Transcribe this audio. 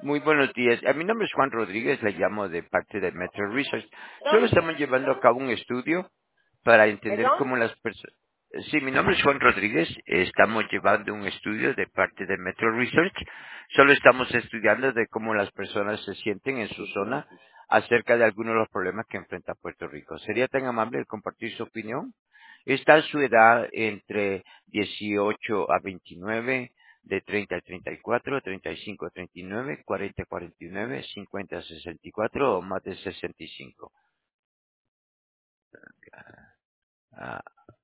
Muy buenos días. Mi nombre es Juan Rodríguez, le llamo de parte de Metro Research. Solo estamos llevando a cabo un estudio para entender ¿Perdón? cómo las personas... Sí, mi nombre es Juan Rodríguez. Estamos llevando un estudio de parte de Metro Research. Solo estamos estudiando de cómo las personas se sienten en su zona acerca de algunos de los problemas que enfrenta Puerto Rico. ¿Sería tan amable de compartir su opinión? Está su edad entre 18 a 29, de 30 a 34, 35 a 39, 40 a 49, 50 a 64 o más de 65.